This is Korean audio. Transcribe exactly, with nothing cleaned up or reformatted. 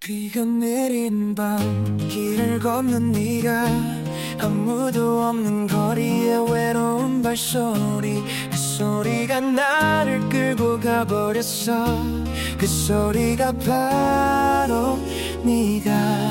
비가 내린 밤 길을 걷는 네가 아무도 없는 거리에 외로운 발소리 그 소리가 나를 끌고 가버렸어 그 소리가 바로 네가